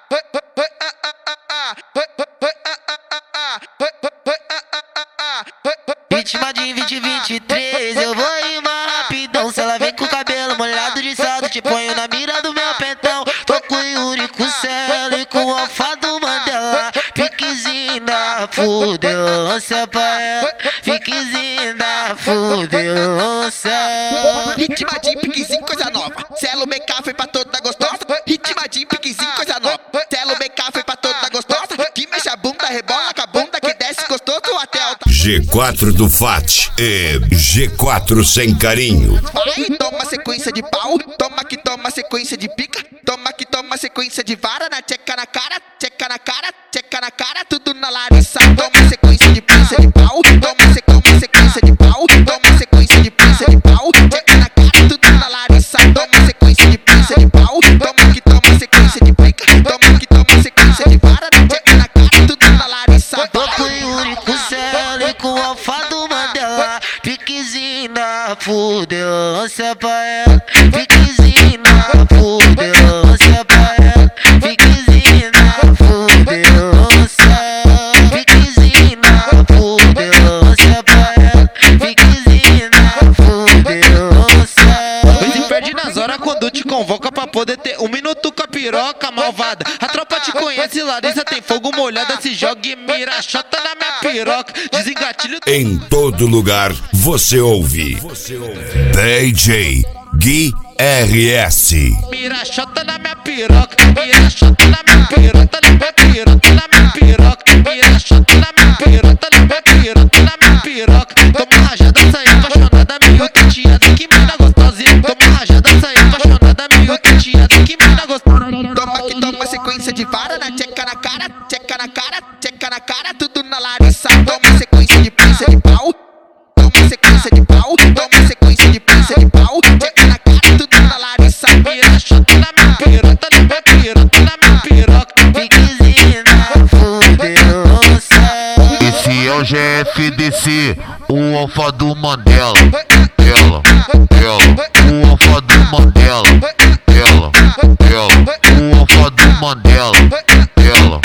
Vítima de 2023, eu vou rimar rapidão. Se ela vem com o cabelo molhado de salto, te ponho na mira do meu pentão. Tô com o Yuri, com o Celo e com o Alfa do Mandela. Piquezinho da fudelância pra ela, piquezinho da fudelância. Ritma de piquezinho, coisa nova. Celo BK foi pra toda gostosa. Ritma de piquezinho, coisa nova. Celo BK foi pra toda gostosa. Que mexe a bunda, rebola com a bunda, que desce gostoso até alta. G4 do FAT e G4 sem carinho. Vai, toma sequência de pau. Toma que toma sequência de pica. Toma que toma sequência de vara. Na tcheca na cara, tcheca na cara, tcheca na cara. Tudo na Larissa. Toma sequência de pinça de pau. Toma sequência de pau. Toma sequência de pinça de pau. Tcheca na cara, tudo na Larissa. Toma sequência de pinça de pau. Toma que toma sequência de pica. Toma que toma sequência de vara. Na tcheca na cara, tudo na Larissa. Tô com o Yuri, com o Celo e com o Alfa do Mandela. Piquezinho na fudelância pra ela, piquezinho na fudelância pra ela, piquezinho na fudelância, piquezinho na fudelância pra ela, piquezinho na fudelância. Mas se perde nas horas quando te convoca pra poder ter um minuto com a piroca malvada. A tropa te conhece, Larissa tem fogo molhada, se joga e mira, chota na minha piroca, desengatilho. Em todo lugar você ouve DJ Gui RS. Mira, chota na minha piroca, mira, chota na minha piroca, na minha piroca, na minha piroca, mira, chota na minha piroca, na minha piroca, na minha piroca. Toma rajada, sai apaixonada, meio tateada, que mina gostosa. Toma rajada, sai apaixonada, meio tateada, que mina gostosa. Toma que toma sequência de vara. Na tcheca na cara, tcheca na cara, tcheca na cara. Tudo na Larissa. Toma sequência de pinça de pau. Toma sequência de pau. Toma sequência de pinça de pau. Tcheca na cara, tudo na Larissa. Mira, chota na minha piroca, na minha piroca, na minha piroca. Piquezinho na fudelância. Esse é o GFDC, o Alfa do Mandela. Ela, o Alfa do Mandela. Ela, o Alfa do Mandela. Ela,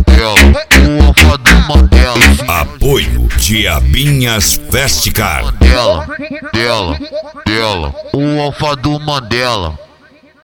o Alfa do Mandela. Apoio Diabinhas Festcar. Dela, o Alfa do Mandela.